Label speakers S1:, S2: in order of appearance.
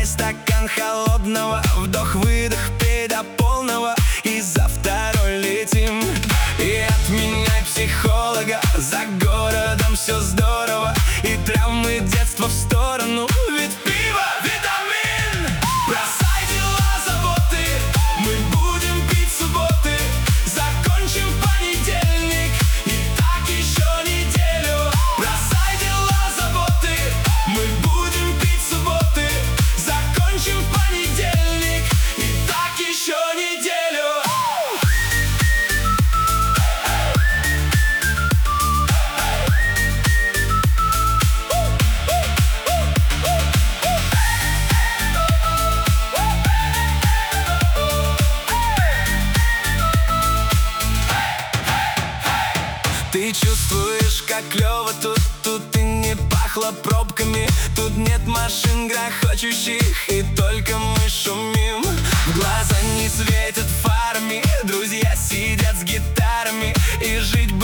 S1: стакан холодного, вдох-выдох, пей до полного, и за второй летим. И отменяй психолога, за городом все здорово, и травмы детства в сторону, ведь пиво — витамин. Бросай дела, заботы, мы будем пить субботы, закончим понедельник, и так еще неделю. Бросай дела, заботы, мы будем пить субботы, закончим понедельник, и так еще неделю. Ты чувствуешь, как клево тут и не пахло пробками. Тут нет машин грохочущих, и только мы шумим. В глаза не светят фарами, друзья сидят с гитарами, и жить